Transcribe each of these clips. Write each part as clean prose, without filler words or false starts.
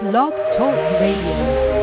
Blog Talk Radio.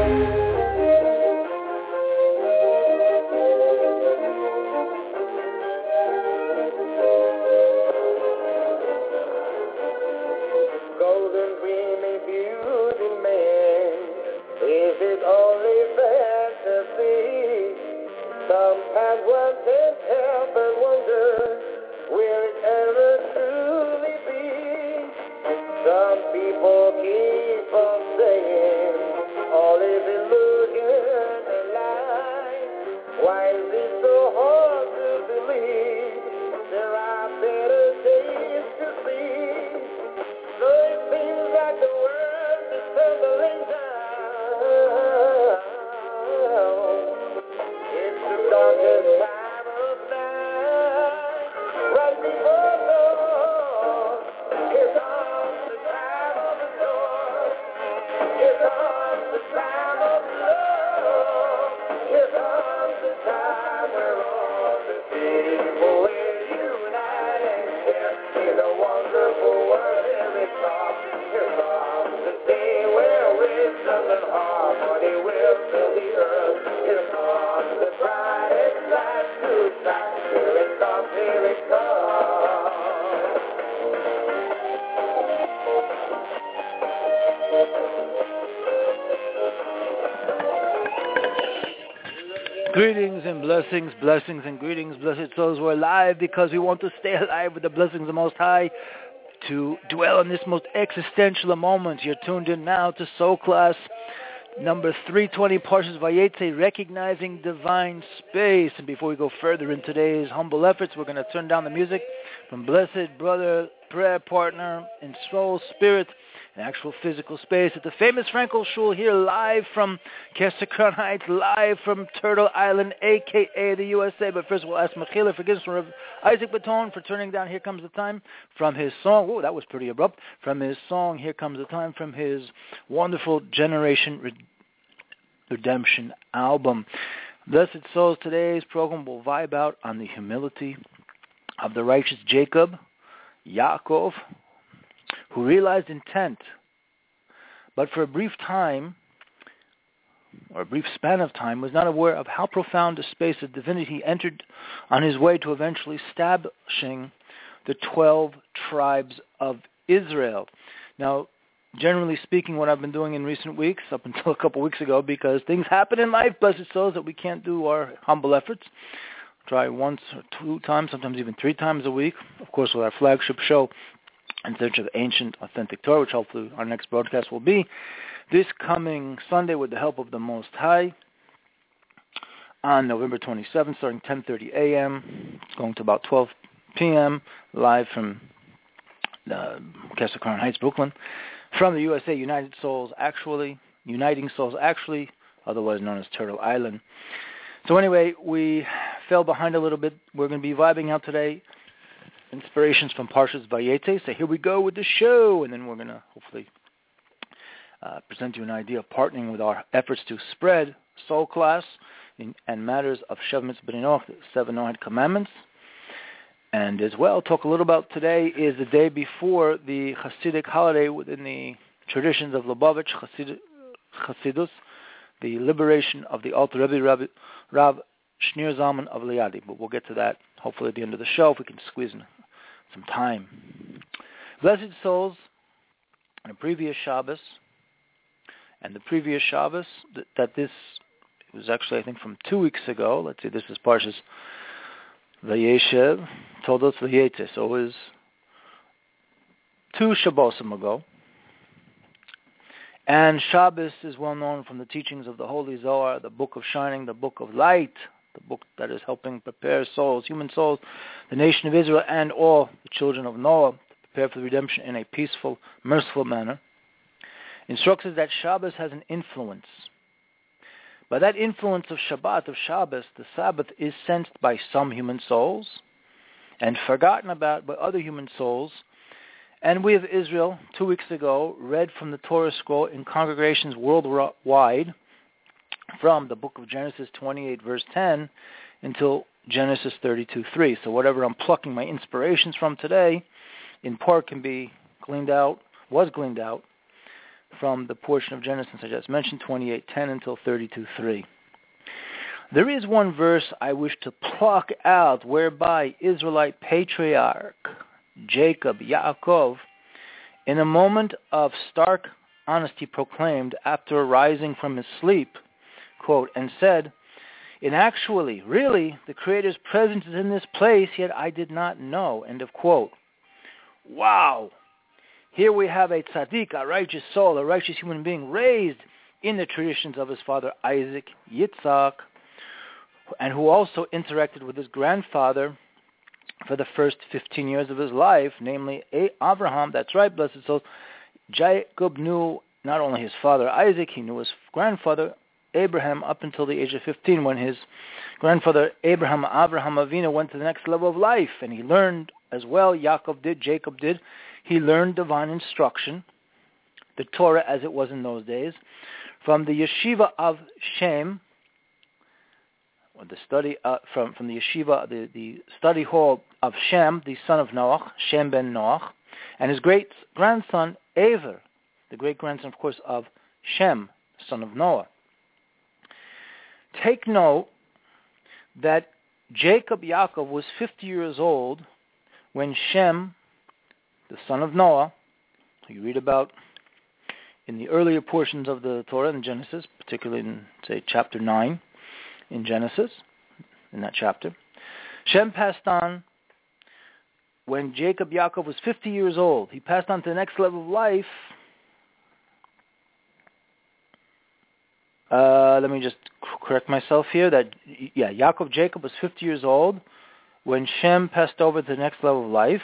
Greetings and blessings and greetings, blessed souls. We're alive because we want to stay alive with the blessings of the Most High, to dwell in this most existential of moments. You're tuned in now to Soul Class number 320, Parshas Vayetze, recognizing divine space. And before we go further in today's humble efforts, we're going to turn down the music from blessed brother, prayer partner in soul, spirit, and actual physical space at the famous Frankel Shul here, live from Kesser Crown Heights, live from Turtle Island, a.k.a. the USA. But first we'll ask Mechila forgiveness from Isaac Baton for turning down Here Comes the Time from his song. Whoa, that was pretty abrupt. From his song, Here Comes the Time, from his wonderful Generation Redemption album. Blessed souls, today's program will vibe out on the humility of the righteous Jacob, Yaakov, who realized intent, but for a brief time, or a brief span of time, was not aware of how profound a space of divinity he entered on his way to eventually establishing the 12 tribes of Israel. Now, generally speaking, what I've been doing in recent weeks, up until a couple weeks ago, because things happen in life, blessed souls, that we can't do our humble efforts, try once or two times, sometimes even three times a week, of course with our flagship show, In Search of Ancient Authentic Torah, which hopefully our next broadcast will be this coming Sunday with the help of the Most High on November 27th, starting 10:30 a.m., going to about 12 p.m., live from Kesser Crown Heights, Brooklyn, from the USA, Uniting Souls Actually, otherwise known as Turtle Island. So anyway, we fell behind a little bit. We're going to be vibing out today inspirations from Parshas Vayetze. So here we go with the show, and then we're going to hopefully present you an idea of partnering with our efforts to spread Soul Class and matters of Shev Mitzvah B'nai Noach, the 7 Noahide Commandments. And as well, talk a little about today is the day before the Hasidic holiday within the traditions of Lubavitch Chasidus, the liberation of the Alter Rebbe Rav Shneur Zalman of Liadi. But we'll get to that hopefully at the end of the show if we can squeeze in some time. Blessed souls, on the previous Shabbos, and the previous Shabbos, it was actually, I think, from 2 weeks ago. Let's see, this is Parshas Vayeshev, told us Vayetze. So it was 2 Shabbosim ago. And Shabbos is well known from the teachings of the Holy Zohar, the Book of Shining, the Book of Light, the book that is helping prepare souls, human souls, the nation of Israel, and all the children of Noah to prepare for the redemption in a peaceful, merciful manner. Instructs us that Shabbos has an influence. By that influence of Shabbat, of Shabbos, the Sabbath is sensed by some human souls and forgotten about by other human souls. And we of Israel, 2 weeks ago, read from the Torah scroll in congregations worldwide from the book of Genesis 28, verse 10, until Genesis 32:3. So whatever I'm plucking my inspirations from today, in part can be was gleaned out from the portion of Genesis I just mentioned, 28:10 until 32:3. There is one verse I wish to pluck out whereby Israelite patriarch Jacob, Yaakov, in a moment of stark honesty proclaimed after arising from his sleep, quote, and said, "In actually, really, the Creator's presence is in this place, yet I did not know," end of quote. Wow! Here we have a tzaddik, a righteous soul, a righteous human being raised in the traditions of his father Isaac, Yitzhak, and who also interacted with his grandfather for the first 15 years of his life, namely Abraham. That's right, blessed souls. Jacob knew not only his father Isaac, he knew his grandfather Abraham up until the age of 15 when his grandfather Abraham Avinu went to the next level of life, and he learned as well, Jacob did, he learned divine instruction, the Torah as it was in those days, from the yeshiva of Shem, or the study from the yeshiva, the study hall of Shem, the son of Noach, Shem ben Noach, and his great-grandson Ever, the great-grandson, of course, of Shem, son of Noah. Take note that Jacob Yaakov was 50 years old when Shem, the son of Noah, who you read about in the earlier portions of the Torah in Genesis, particularly in, say, chapter 9 in Genesis, in that chapter, Shem passed on when Jacob Yaakov was 50 years old. He passed on to the next level of life. Let me just correct myself here. Jacob was 50 years old when Shem passed over to the next level of life.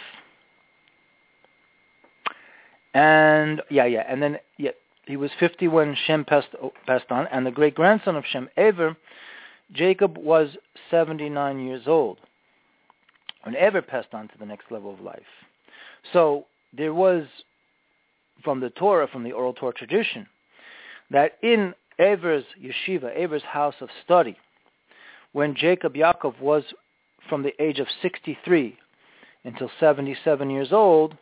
And he was 50 when Shem passed on, and the great-grandson of Shem, Ever, Jacob was 79 years old when Ever passed on to the next level of life. So there was, from the Torah, from the oral Torah tradition, that in Ever's yeshiva, Ever's house of study, when Jacob Yaakov was from the age of 63 until 77 years old,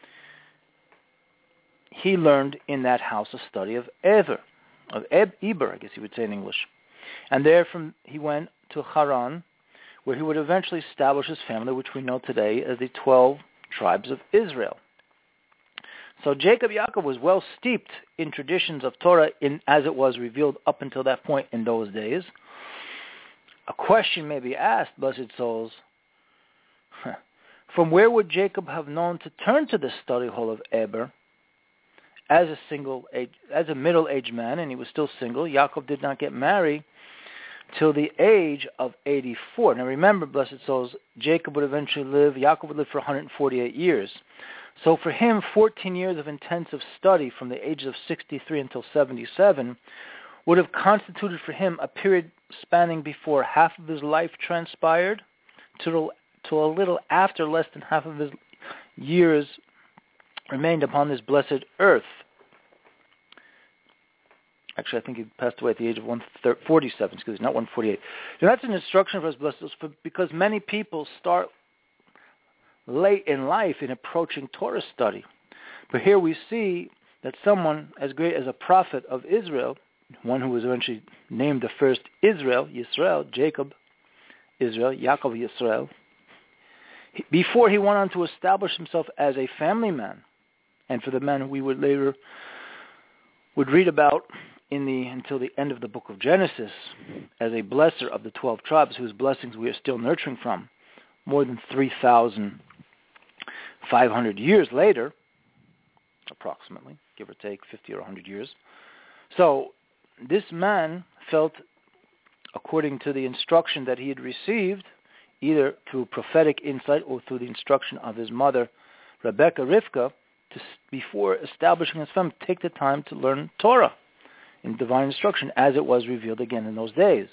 he learned in that house of study of Eber, I guess you would say in English. And there he went to Haran, where he would eventually establish his family, which we know today as the 12 tribes of Israel. So Jacob Yaakov was well steeped in traditions of Torah as it was revealed up until that point in those days. A question may be asked, blessed souls, from where would Jacob have known to turn to the study hall of Eber as a middle-aged man, and he was still single? Yaakov did not get married till the age of 84. Now remember, blessed souls, Jacob would Yaakov would live for 148 years. So for him, 14 years of intensive study from the age of 63 until 77 would have constituted for him a period spanning before half of his life transpired to a little after less than half of his years remained upon this blessed earth. Actually, I think he passed away at the age of 147, not 148. Now that's an instruction for us, blessed souls, because many people start late in life in approaching Torah study. But here we see that someone as great as a prophet of Israel, one who was eventually named the first Israel, Yisrael, Jacob, Israel, Yaakov, Yisrael, before he went on to establish himself as a family man, and for the man who we would later would read about until the end of the book of Genesis as a blesser of the 12 tribes whose blessings we are still nurturing from, more than 3,500 years later, approximately, give or take 50 or 100 years. So this man felt, according to the instruction that he had received, either through prophetic insight or through the instruction of his mother, Rebecca, Rivka, before establishing his family, take the time to learn Torah in divine instruction as it was revealed again in those days.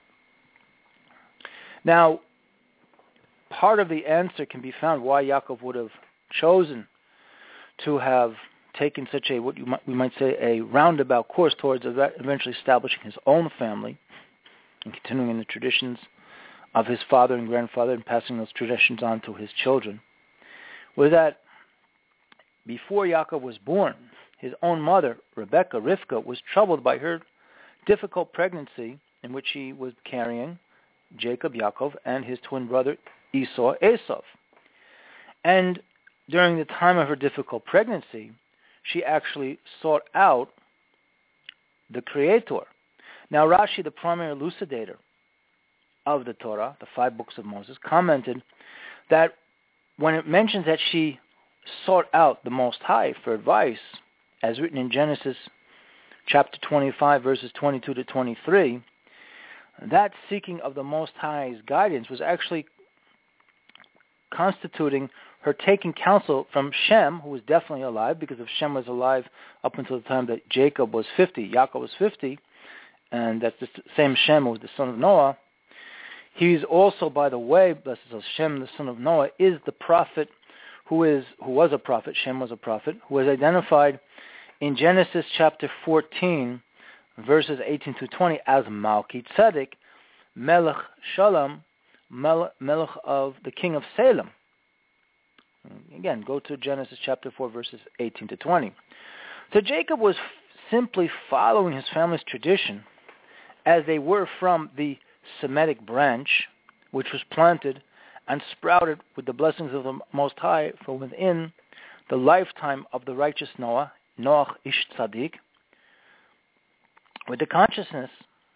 Now, part of the answer can be found why Yaakov would have chosen to have taken such we might say, a roundabout course towards eventually establishing his own family and continuing in the traditions of his father and grandfather and passing those traditions on to his children, was that before Yaakov was born, his own mother, Rebecca, Rivka, was troubled by her difficult pregnancy in which she was carrying Jacob, Yaakov, and his twin brother Esau, Esav. And during the time of her difficult pregnancy, she actually sought out the Creator. Now Rashi, the primary elucidator of the Torah, the 5 books of Moses, commented that when it mentions that she sought out the Most High for advice, as written in Genesis chapter 25, verses 22 to 23, that seeking of the Most High's guidance was actually constituting her taking counsel from Shem, who was definitely alive, because if Shem was alive up until the time that Jacob was 50, Yaakov was 50, and that's the same Shem who was the son of Noah. He's also, by the way, blessed is Shem, the son of Noah, is the prophet who was a prophet. Shem was a prophet who was identified in Genesis chapter 14, verses 18 to 20, as Malki Tzedek, Melech Shalom, Melech of the king of Salem. Again, go to Genesis chapter 4, verses 18 to 20. So Jacob was simply following his family's tradition, as they were from the Semitic branch, which was planted and sprouted with the blessings of the Most High from within the lifetime of the righteous Noah, Noach Ish Tzaddik, with the consciousness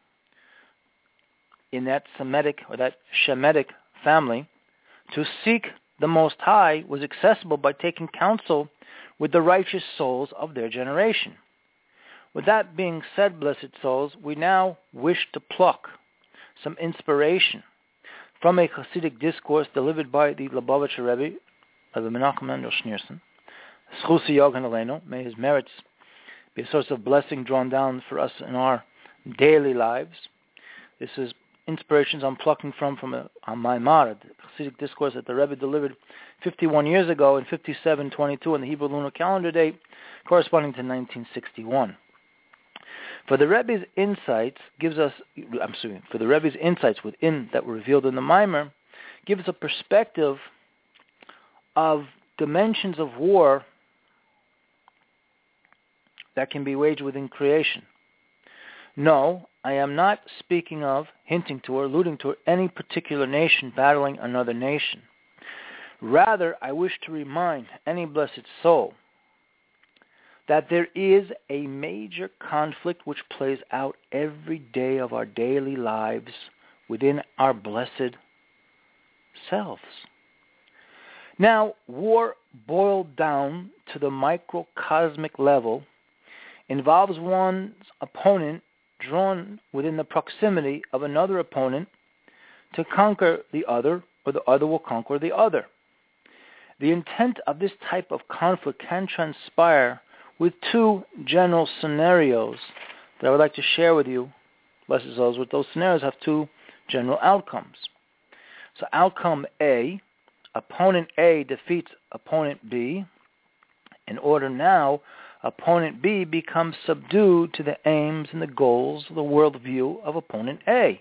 in that Semitic or that Shemitic family to seek the Most High was accessible by taking counsel with the righteous souls of their generation. With that being said, blessed souls, we now wish to pluck some inspiration from a Hasidic discourse delivered by the Lubavitcher Rebbe, Rabbi Menachem Mendel Schneerson. Schusi Yogan Aleinu, may his merits be a source of blessing drawn down for us in our daily lives. This is inspirations I'm plucking from a Maimar, the Hasidic discourse that the Rebbe delivered 51 years ago in 5722 on the Hebrew lunar calendar date, corresponding to 1961. For the Rebbe's insights within that were revealed in the Maimer, gives a perspective of dimensions of war that can be waged within creation. No, I am not speaking of, hinting to, or alluding to any particular nation battling another nation. Rather, I wish to remind any blessed soul that there is a major conflict which plays out every day of our daily lives within our blessed selves. Now, war boiled down to the microcosmic level involves one's opponent drawn within the proximity of another opponent to conquer the other, or the other will conquer the other. The intent of this type of conflict can transpire with 2 general scenarios that I would like to share with you, blessed souls. With those scenarios have 2 general outcomes. So outcome A, opponent A defeats opponent B. In order now, opponent B becomes subdued to the aims and the goals, the worldview of opponent A.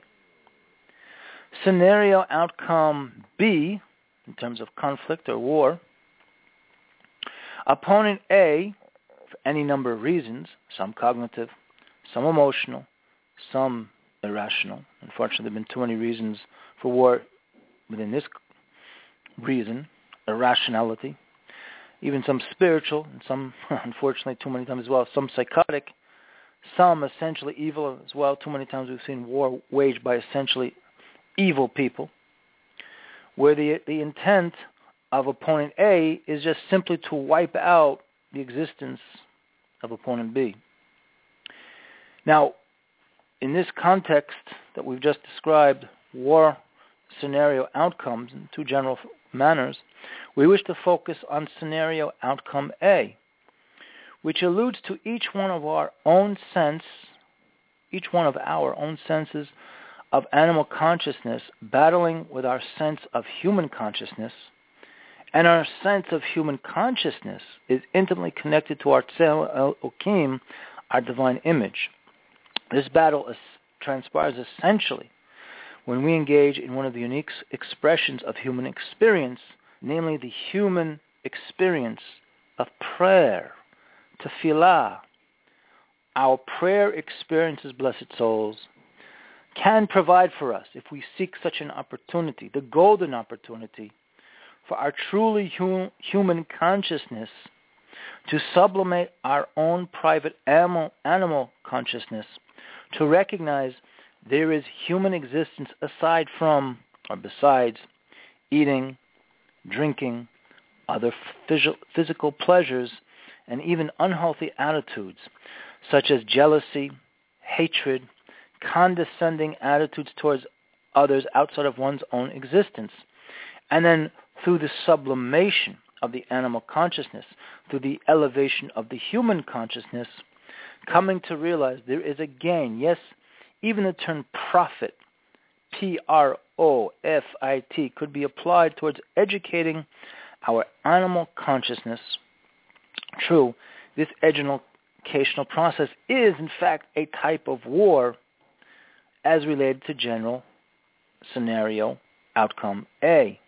Scenario outcome B, in terms of conflict or war, opponent A, for any number of reasons, some cognitive, some emotional, some irrational. Unfortunately, there have been too many reasons for war within this reason, irrationality, even some spiritual, and some, unfortunately, too many times as well, some psychotic, some essentially evil as well. Too many times we've seen war waged by essentially evil people, where the intent of opponent A is just simply to wipe out the existence of opponent B. Now, in this context that we've just described, war scenario outcomes in 2 general manners, we wish to focus on scenario outcome A, which alludes to each one of our own senses of animal consciousness battling with our sense of human consciousness. And our sense of human consciousness is intimately connected to our Tzel Elokim, our divine image. This battle transpires essentially when we engage in one of the unique expressions of human experience, namely the human experience of prayer, tefillah, our prayer experiences, blessed souls, can provide for us, if we seek such an opportunity, the golden opportunity, for our truly human consciousness to sublimate our own private animal consciousness, to recognize there is human existence aside from, or besides, eating, drinking, other physical pleasures, and even unhealthy attitudes, such as jealousy, hatred, condescending attitudes towards others outside of one's own existence. And then through the sublimation of the animal consciousness, through the elevation of the human consciousness, coming to realize there is a gain. Yes, even the term profit, P-R-O-F-I-T, could be applied towards educating our animal consciousness. True, this educational process is, in fact, a type of war as related to general scenario outcome A.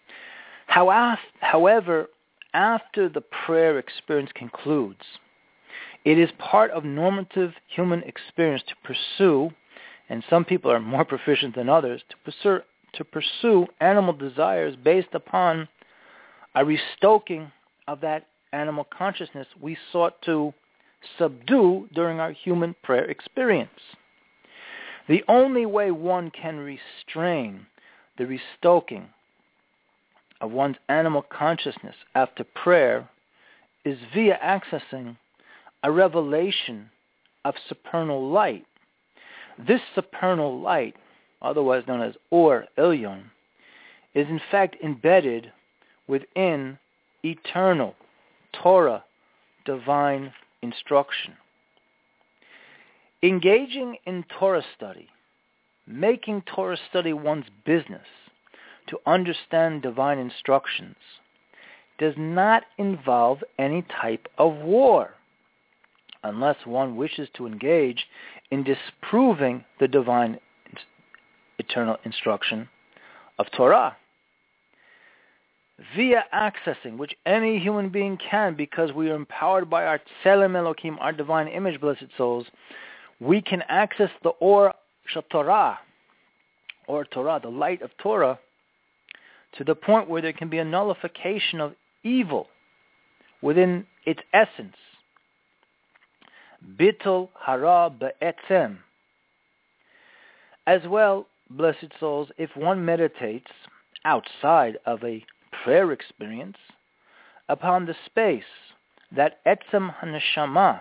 However, after the prayer experience concludes, it is part of normative human experience to pursue, and some people are more proficient than others, to pursue animal desires based upon a restoking of that animal consciousness we sought to subdue during our human prayer experience. The only way one can restrain the restoking of one's animal consciousness after prayer is via accessing a revelation of supernal light. This supernal light, otherwise known as Or Elyon, is in fact embedded within eternal Torah, divine instruction. Engaging in Torah study, making Torah study one's business to understand divine instructions, does not involve any type of war, unless one wishes to engage in disproving the divine eternal instruction of Torah. Via accessing, which any human being can, because we are empowered by our Tselem Elokim, our divine image, blessed souls, we can access the Or Shel Torah, or Torah, the light of Torah, to the point where there can be a nullification of evil within its essence. Bittul hara be'etzem. As well, blessed souls, if one meditates outside of a prayer experience upon the space that etzem haneshama,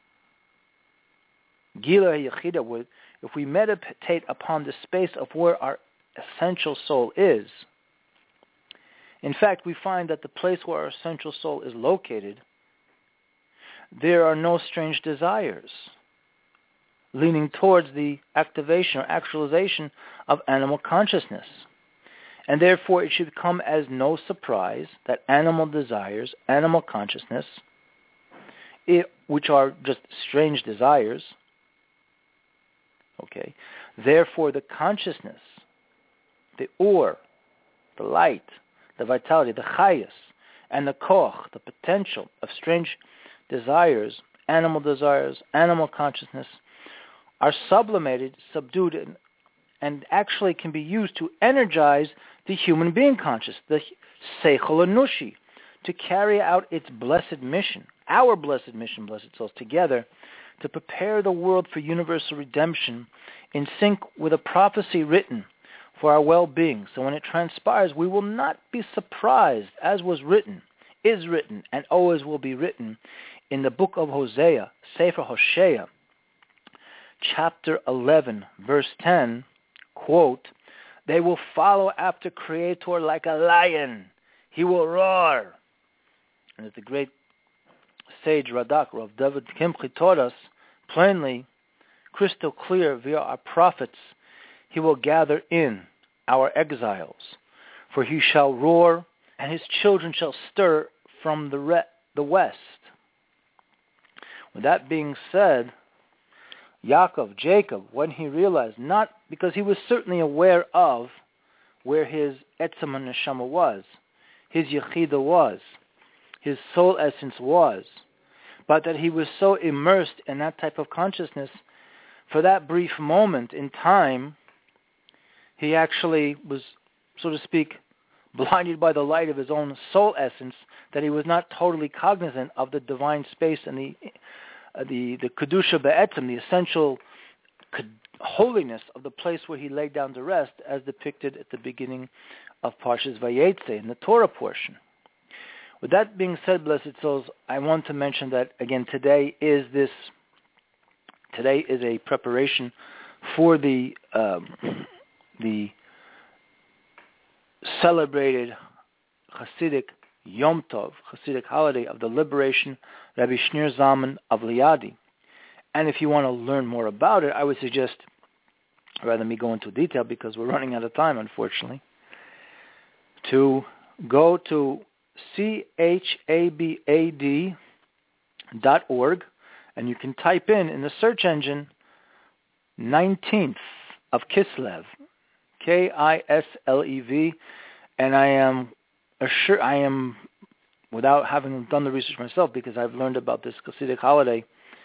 gila yechida, if we meditate upon the space of where our essential soul is, in fact, we find that the place where our essential soul is located, there are no strange desires leaning towards the activation or actualization of animal consciousness. And therefore, it should come as no surprise that animal desires, animal consciousness, which are just strange desires, okay, therefore the consciousness, the Or, the light, the vitality, the chayas, and the koch, the potential of strange desires, animal consciousness, are sublimated, subdued, and actually can be used to energize the human being conscious, the seichel anushi, to carry out its blessed mission, our blessed mission, blessed souls, together, to prepare the world for universal redemption in sync with a prophecy written for our well-being. So when it transpires, we will not be surprised, as was written, is written, and always will be written in the book of Hosea, Sefer Hosea, chapter 11, verse 10, quote, "They will follow after Creator like a lion. He will roar." And as the great sage Radak, Rav David Kimchi, taught us plainly, crystal clear via our prophets, he will gather in our exiles, for he shall roar, and his children shall stir from the west. With that being said, Jacob, when he realized, not because he was certainly aware of where his Etzem HaNeshama was, his Yechida was, his soul essence was, but that he was so immersed in that type of consciousness, for that brief moment in time, he actually was, so to speak, blinded by the light of his own soul essence, that he was not totally cognizant of the divine space and the kedusha be'etzem, the essential holiness of the place where he laid down to rest, as depicted at the beginning of Parshas Vayetze in the Torah portion. With that being said, blessed souls, I want to mention that again today is a preparation for the celebrated Hasidic Yom Tov, Hasidic holiday of the liberation, Rabbi Shneur Zalman of Liadi. And if you want to learn more about it, I would suggest, rather than me go into detail because we're running out of time, unfortunately, to go to chabad.org, and you can type in the search engine 19th of Kislev, Kislev, and I am, without having done the research myself, because I've learned about this Hasidic holiday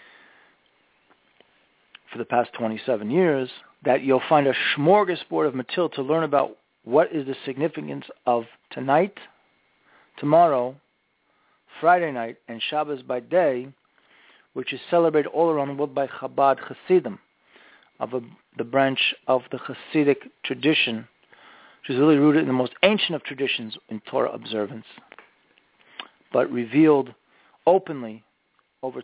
for the past 27 years, that you'll find a smorgasbord of material to learn about what is the significance of tonight, tomorrow, Friday night, and Shabbos by day, which is celebrated all around the world by Chabad Hasidim, of the branch of the Hasidic tradition, which is really rooted in the most ancient of traditions in Torah observance, but revealed openly over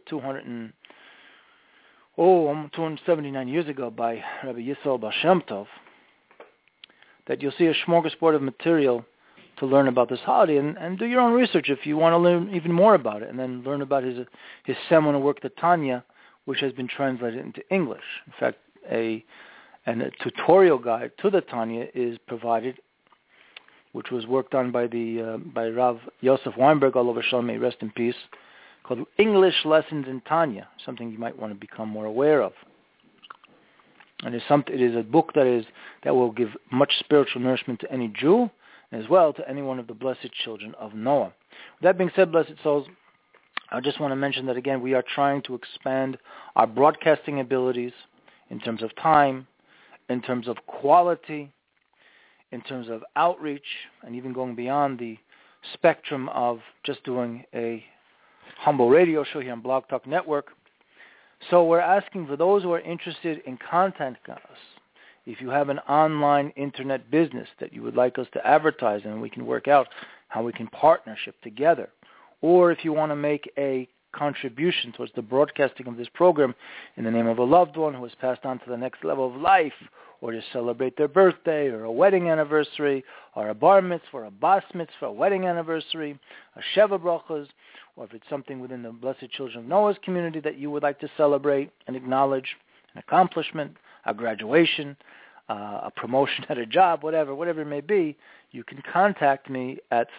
279 years ago by Rabbi Yisrael Baal Shem Tov, that you'll see a smorgasbord of material to learn about this holiday, and do your own research if you want to learn even more about it, and then learn about his seminal work, the Tanya, which has been translated into English. In fact, a tutorial guide to the Tanya is provided, which was worked on by Rav Yosef Weinberg, Olav Shalom, may rest in peace, called English Lessons in Tanya, something you might want to become more aware of. And it is a book that will give much spiritual nourishment to any Jew, as well to any one of the blessed children of Noah. With that being said, blessed souls, I just want to mention that again, we are trying to expand our broadcasting abilities in terms of time, in terms of quality, in terms of outreach, and even going beyond the spectrum of just doing a humble radio show here on Blog Talk Network. So we're asking for those who are interested in contacting us, if you have an online internet business that you would like us to advertise and we can work out how we can partnership together, or if you want to make a contribution towards the broadcasting of this program in the name of a loved one who has passed on to the next level of life, or to celebrate their birthday or a wedding anniversary, or a bar mitzvah, or a bas mitzvah, a wedding anniversary, a sheva brachas, or if it's something within the Blessed Children of Noah's community that you would like to celebrate and acknowledge, an accomplishment, a graduation, a promotion at a job, whatever it may be, you can contact me at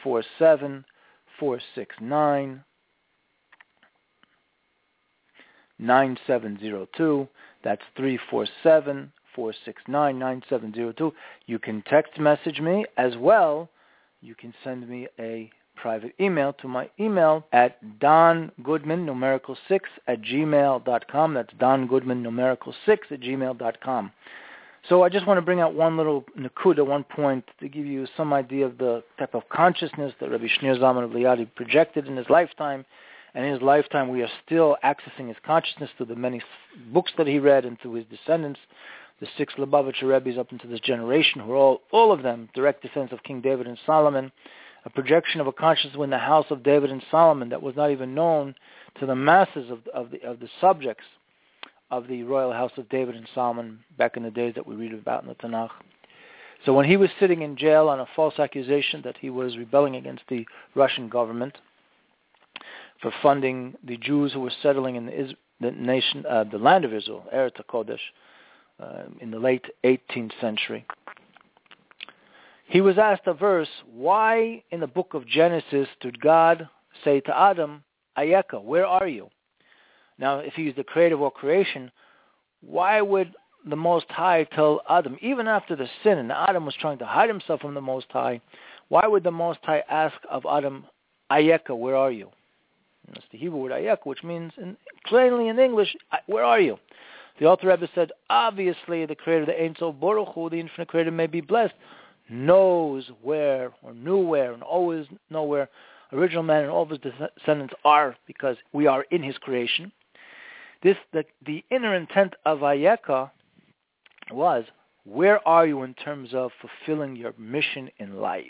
347-469-9702. That's 347-469-9702. You can text message me as well. You can send me a private email to my email at dongoodman, numerical 6 @gmail.com. That's dongoodman, numerical 6 @gmail.com. So I just want to bring out one little nakuda, one point, to give you some idea of the type of consciousness that Rabbi Shneur Zalman of Liadi projected in his lifetime. And in his lifetime, we are still accessing his consciousness through the many books that he read and through his descendants, the 6 Lubavitcher Rebbes up into this generation, who are all of them direct descendants of King David and Solomon, a projection of a consciousness within the house of David and Solomon that was not even known to the masses of the subjects of the royal house of David and Solomon back in the days that we read about in the Tanakh. So when he was sitting in jail on a false accusation that he was rebelling against the Russian government for funding the Jews who were settling in the land of Israel, Eretz HaKodesh, in the late 18th century, he was asked a verse, why in the book of Genesis did God say to Adam, Ayeka, where are you? Now, if he is the creator of all creation, why would the Most High tell Adam, even after the sin, and Adam was trying to hide himself from the Most High, why would the Most High ask of Adam, Ayeka, where are you? That's the Hebrew word ayeka, which means plainly in English, where are you? The Alter Rebbe said, obviously the Creator, the Ein Sof Baruch Hu, the Infinite Creator, may be blessed, knows where or knew where and always know where original man and all of his descendants are, because we are in his creation. The inner intent of ayeka was, where are you in terms of fulfilling your mission in life?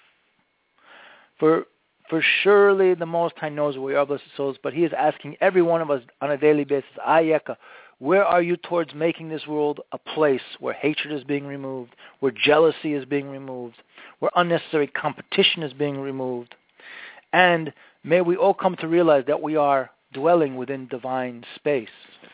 For surely the Most High knows where we are, blessed souls, but He is asking every one of us on a daily basis, ayeka, where are you towards making this world a place where hatred is being removed, where jealousy is being removed, where unnecessary competition is being removed? And may we all come to realize that we are dwelling within divine space.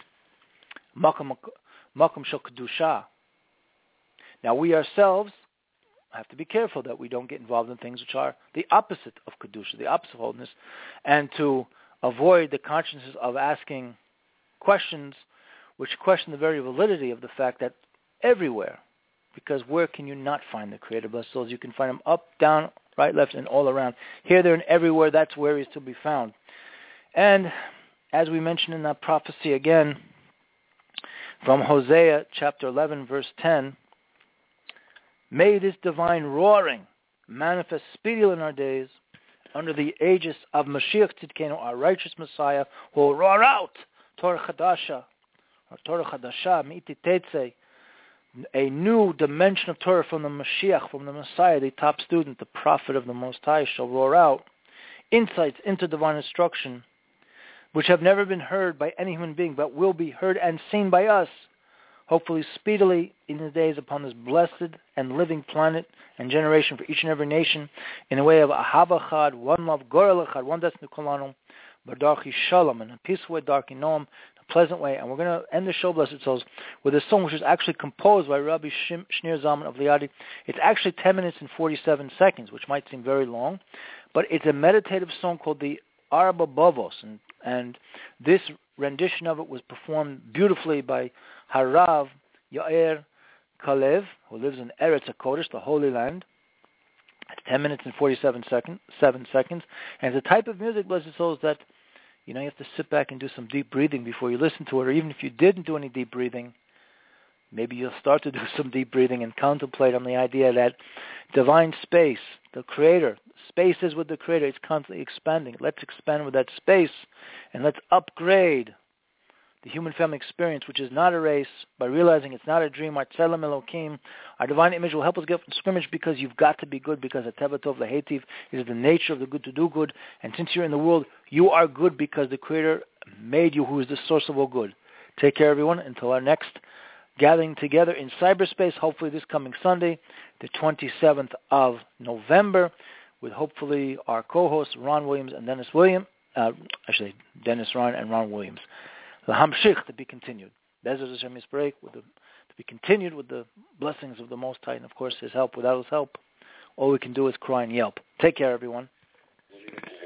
Makom shel kedusha. Now we ourselves have to be careful that we don't get involved in things which are the opposite of kedusha, the opposite of holiness, and to avoid the consciousness of asking questions which question the very validity of the fact that everywhere, because where can you not find the Creator, blessed souls? You can find Him up, down, right, left, and all around. Here, there, and everywhere, that's where He is to be found. And as we mentioned in that prophecy again, from Hosea chapter 11, verse 10, may this divine roaring manifest speedily in our days under the aegis of Mashiach Tzidkenu, our righteous Messiah, who will roar out Torah Chadasha, or Torah Chadasha, Mi'iti Tetzei, a new dimension of Torah from the Mashiach, from the Messiah, the top student, the prophet of the Most High, shall roar out insights into divine instruction, which have never been heard by any human being, but will be heard and seen by us, hopefully speedily in the days upon this blessed and living planet and generation for each and every nation, in the way of Ahava Chad, one love, Gorel Echad, one destiny Kolanum, Badarchi Shalom, in a peaceful way, Darki Noam, a pleasant way. And we're going to end the show, blessed souls, with a song which is actually composed by Rabbi Shneur Zalman of Liadi. It's actually 10 minutes and 47 seconds, which might seem very long, but it's a meditative song called the Arba Bavos, and this rendition of it was performed beautifully by Harav Yair Kalev, who lives in Eretz HaKodesh, the Holy Land. It's 10 minutes and 47 seconds, and it's a type of music, blessed souls, that you have to sit back and do some deep breathing before you listen to it, or even if you didn't do any deep breathing, maybe you'll start to do some deep breathing and contemplate on the idea that divine space, the Creator, space is with the Creator, it's constantly expanding. Let's expand with that space, and let's upgrade the human family experience, which is not a race, by realizing it's not a dream. Our Tzelem Elokim, our divine image, will help us get from scrimmage, because you've got to be good, because Ateva Tov Lehetiv is the nature of the good to do good, and since you're in the world, you are good because the Creator made you, who is the source of all good. Take care, everyone, until our next gathering together in cyberspace, hopefully this coming Sunday, the 27th of November, with hopefully our co-hosts Ron Williams and Dennis Williams, Dennis Ron and Ron Williams. The Hamshich, to be continued. Bezos Hashem Yisparek, to be continued with the blessings of the Most High, and of course His help. Without His help, all we can do is cry and yelp. Take care, everyone.